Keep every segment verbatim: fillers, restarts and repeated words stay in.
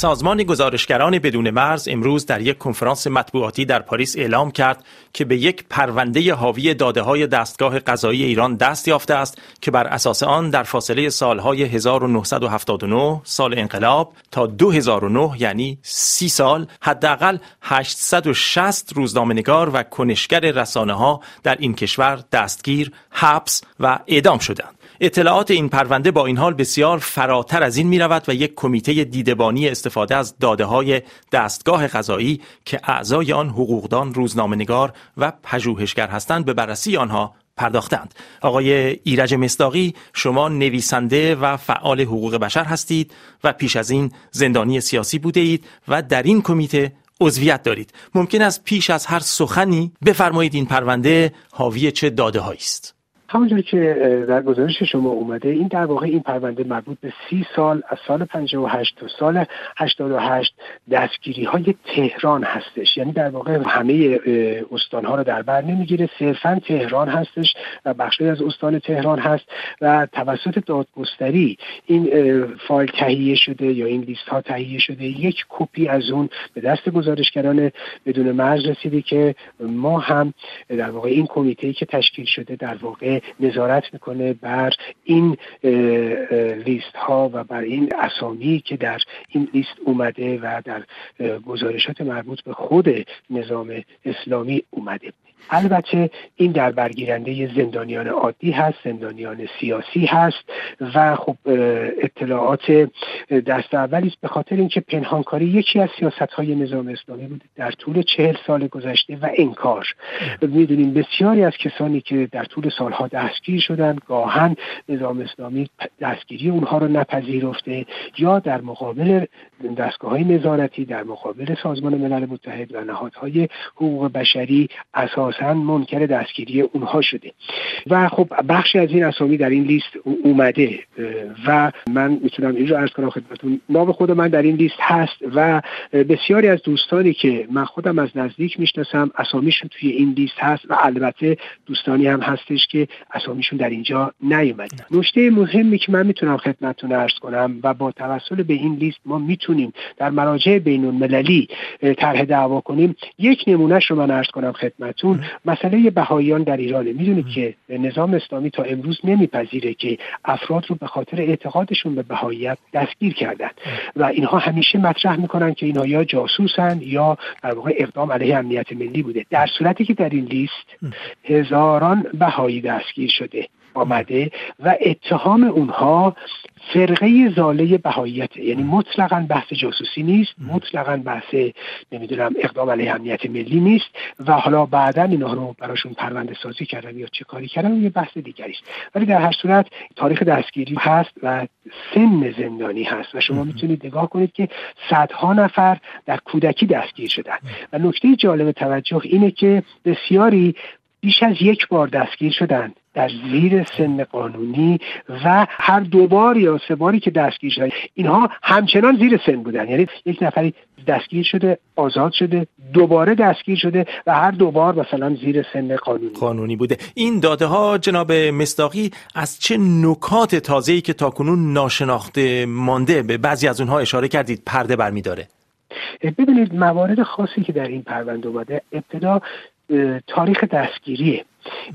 سازمان گزارشگران بدون مرز امروز در یک کنفرانس مطبوعاتی در پاریس اعلام کرد که به یک پرونده حاوی داده‌های دستگاه قضایی ایران دست یافته است که بر اساس آن در فاصله سالهای هزار و نهصد و هفتاد و نه سال انقلاب تا دو هزار و نه یعنی سی سال حداقل هشتصد و شصت روزنامه‌نگار و کنشگر رسانه‌ها در این کشور دستگیر، حبس و اعدام شدند. اطلاعات این پرونده با این حال بسیار فراتر از این می رود و یک کمیته دیدبانی استفاده از داده‌های دستگاه قضایی که اعضای آن حقوقدان، روزنامه‌نگار و پژوهشگر هستند به بررسی آنها پرداختند. آقای ایرج مصداقی، شما نویسنده و فعال حقوق بشر هستید و پیش از این زندانی سیاسی بوده اید و در این کمیته عضویت دارید. ممکن است پیش از هر سخنی بفرمایید این پرونده حاوی چه داده‌هایی است؟ همونجور که در گزارش شما اومده، این در واقع این پرونده مربوط به سی سال از سال پنجاه و هشت تا سال هشتاد و هشت دستگیری های تهران هستش. یعنی در واقع همه استان ها رو در بر نمیگیره، صرفا تهران هستش و بخشی از استان تهران هست و توسط دادگستری این فایل تهیه شده یا این لیست ها تهیه شده. یک کپی از اون به دست گزارشگران بدون مرز رسیده که ما هم در واقع این کمیته که تشکیل شده در واقع نظارت میکنه بر این لیست ها و بر این اسامی که در این لیست اومده و در گزارشات مربوط به خود نظام اسلامی اومده. البته این در برگیرنده زندانیان عادی هست، زندانیان سیاسی هست و خب اطلاعات دست اولی است، به خاطر اینکه پنهانکاری یکی از سیاست‌های نظام اسلامی بوده در طول چهل سال گذشته و انکار. میدونیم بسیاری از کسانی که در طول سالها دستگیر شدند، گاهن نظام اسلامی دستگیری اونها رو نپذیرفته یا در مقابل دستگاه‌های نظارتی، در مقابل سازمان ملل متحد و نهادهای حقوق بشری اساساً منکر دستگیری اونها شده و خب بخشی از این اسامی در این لیست اومده و من میتونم این رو عرض کنم خدمتتون، نام خود من در این لیست هست و بسیاری از دوستانی که من خودم از نزدیک میشناسم اسامیشون توی این لیست هست و البته دوستانی هم هستش که اسامیشون در اینجا نیومده. نکته مهمی که من میتونم خدمتتون عرض کنم و با توسل به این لیست ما میتونیم در مراجع بین‌المللی طرح دعوا کنیم، یک نمونهش رو من عرض کنم خدمتتون. مسئله بهائیان در ایران. میدونید که نظام اسلامی تا امروز نمیپذیره که افراد رو به خاطر اعتقادشون به بهائیت دستگیر کردن و اینها همیشه مطرح میکنن که اینها یا جاسوسن یا در واقع اقدام علیه امنیت ملی بوده، در صورتی که در این لیست هزاران بهایی دستگیر شده آمده و اتهام اونها فرقه ضاله بهائیت، یعنی مطلقاً بحث جاسوسی نیست، مطلقاً بحث نمیدونم اقدام علیه امنیت ملی نیست و حالا بعداً اینا رو براشون پرونده سازی کردن یا چه کاری کردن یه بحث دیگری است. ولی در هر صورت تاریخ دستگیری هست و سن زندانی هست و شما میتونید نگاه کنید که صدها نفر در کودکی دستگیر شدن و نکته جالب توجه اینه که بسیاری بیش از یک بار دستگیر شدن در زیر سن قانونی و هر دو بار یا سه باری که دستگیر شدن اینها همچنان زیر سن بودن. یعنی یک نفری دستگیر شده، آزاد شده، دوباره دستگیر شده و هر دو بار مثلا زیر سن قانونی قانونی بوده. این داده ها جناب مصداقی از چه نکات تازه‌ای که تاکنون ناشناخته مانده به بعضی از اونها اشاره کردید پرده برمی‌داره؟ ببینید موارد خاصی که در این پرونده اومده، ابتدا تاریخ دستگیریه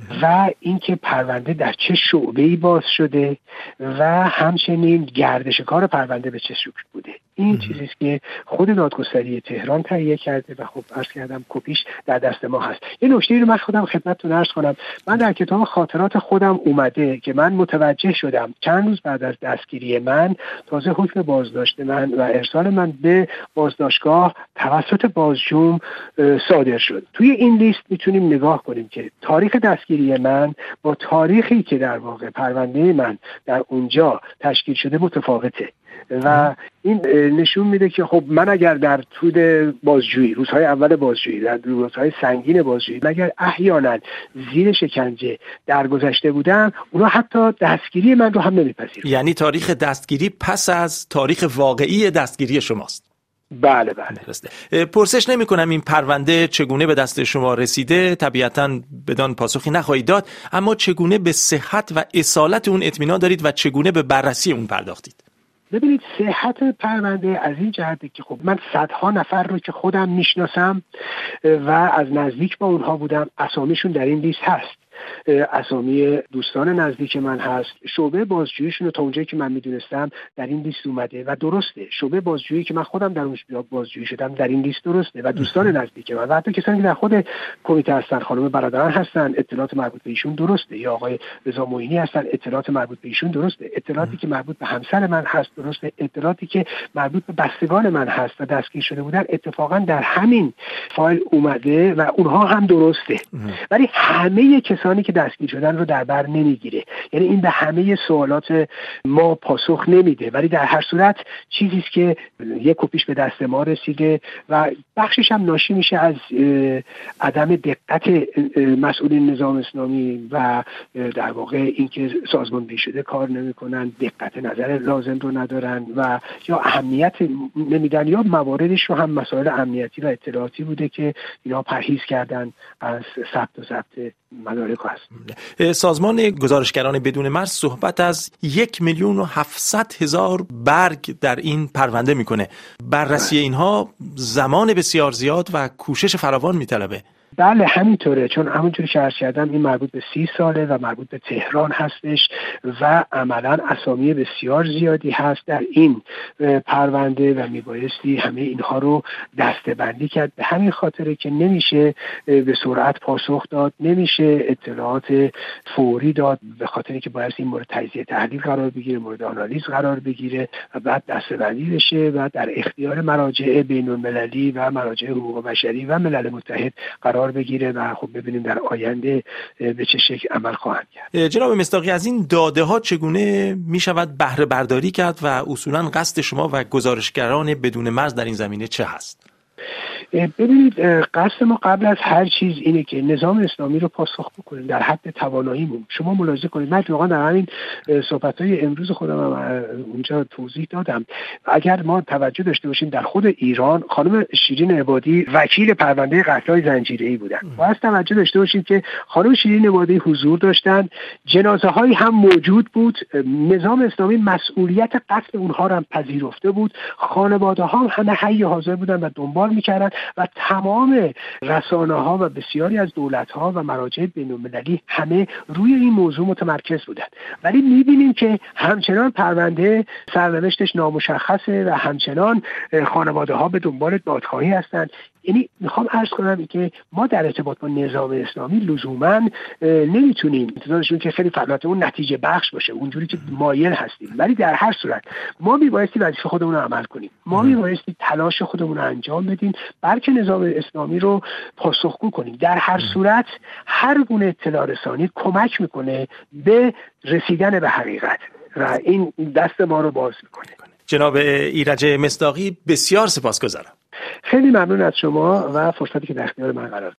و اینکه پرونده در چه شعبه‌ای باز شده و همچنین گردش کار پرونده به چه شکل بوده. این چیزی است که خود دادگستری تهران تهیه کرده و خب عرض کردم کپیش در دست ما هست. یه نکته‌ای رو من خودم خدمتتون عرض کنم. من در کتاب خاطرات خودم اومده که من متوجه شدم چند روز بعد از دستگیری من تازه حکم بازداشت من و ارسال من به بازداشتگاه توسط بازجوم صادر شد. توی این لیست میتونیم نگاه کنیم که تاریخ دستگیری من با تاریخی که در واقع پرونده من در اونجا تشکیل شده متفاوته و این نشون میده که خب من اگر در طول بازجویی، روزهای اول بازجویی، در روزهای سنگین بازجویی اگر احیانا زیر شکنجه درگذشته بودم، اونا حتی دستگیری من رو هم نمیپذیرن. یعنی تاریخ دستگیری پس از تاریخ واقعی دستگیری شماست؟ بله بله. درسته. پرسش نمی کنم این پرونده چگونه به دست شما رسیده، طبیعتاً بدان پاسخی نخواهید داد، اما چگونه به صحت و اصالت اون اطمینان دارید و چگونه به بررسی اون پرداختید؟ ببینید صحت پرونده از این جهته که خب من صدها نفر رو که خودم میشناسم و از نزدیک با اونها بودم، اسامیشون در این لیست هست، اسامی دوستان نزدیک من هست، شعبه بازجوییشون رو تا اونجایی که من میدونستم در این لیست اومده و درسته، شعبه بازجویی که من خودم در اون بازجویی شدم در این لیست درسته و دوستان نزدیک من و حتی کسانی که در خود کمیته هستن، خانم برادران هستن، اطلاعات مربوط به ایشون درسته، یا آقای رضا معینی هستن، اطلاعات مربوط به ایشون درسته، اطلاعاتی که مربوط به همسر من هست درسته، اطلاعاتی که مربوط به بستگان من هست و دستگیر شده بودن اتفاقا در همین فایل اومده و اونها هم درسته. ولی همه کسانی که دستگیر شدن رو در بر نمیگیره، یعنی این به همه سوالات ما پاسخ نمیده، ولی در هر صورت چیزی است که یک کپیش به دست ما رسیده و بخشش هم ناشی میشه از عدم دقت مسئولین نظام اسلامی و در واقع اینکه سازماندهی شده کار نمیکنن، دقت نظر لازم رو ندارن و یا اهمیت نمیدن یا مواردش رو هم مسائل امنیتی و اطلاعاتی بوده که اینا پرهیز کردن از ثبت و ضبط مدارک هست. سازمان گزارشگران بدون مرز صحبت از یک میلیون و هفتصد هزار برگ در این پرونده میکنه. بررسی اینها زمان بسیار زیاد و کوشش فراوان میطلبه. بله همینطوره، چون همونجوری که عرض کردم این مربوط به سی ساله و مربوط به تهران هستش و عملا اسامی بسیار زیادی هست در این پرونده و میبایستی همه اینها رو دسته‌بندی کرد. به همین خاطره که نمیشه به سرعت پاسخ داد، نمیشه اطلاعات فوری داد، به خاطر که باید این مورد تجزیه تحلیل قرار بگیره، مورد آنالیز قرار بگیره و بعد دسته‌بندی بشه و در اختیار مراجع بین‌المللی و مراجع حقوق بشری و ملل متحد قرار بگیره و خب ببینیم در آینده به چه شکل عمل خواهند کرد. جناب مصداقی، از این داده ها چگونه می شود بهره برداری کرد و اصولا قصد شما و گزارشگران بدون مرز در این زمینه چه هست؟ ببینید قصد ما قبل از هر چیز اینه که نظام اسلامی رو پاسخ بکنیم در حد تواناییمون. شما ملاحظه کنید من واقعا در همین صحبت‌های امروز خودم هم اونجا توضیح دادم، اگر ما توجه داشته باشیم در خود ایران خانم شیرین عبادی وکیل پرونده قتل‌های زنجیره‌ای بودن و از توجه داشته باشیم که خانم شیرین عبادی حضور داشتن، جنازه‌هایی هم موجود بود، نظام اسلامی مسئولیت قتل اونها رو هم پذیرفته بود، خانواده‌ها هم همه حی حاضر بودن و دنبال می‌کردن و تمام رسانه‌ها و بسیاری از دولت‌ها و مراجع بین‌المللی همه روی این موضوع متمرکز بودند. ولی می‌بینیم که همچنان پرونده سرنوشتش نامشخصه و همچنان خانواده‌ها به دنبال دادخواهی هستند. یعنی میخوام عرض کنم که ما در ارتباط با نظام اسلامی لزوما نمیتونیم انتظارشون که خیلی فعالیتمون نتیجه بخش باشه اونجوری که مایل هستیم، ولی در هر صورت ما میبایستی وظیفه خودمون رو عمل کنیم، ما میبایستی تلاش خودمون رو انجام بدیم بلکه نظام اسلامی رو پاسخگو کنیم. در هر صورت هر گونه اطلاع رسانی کمک میکنه به رسیدن به حقیقت و این دست ما رو باز میکنه. جناب ایرج مصداقی بسیار سپاسگزارم. خیلی ممنون از شما و فرصتی که در اختیار من قرار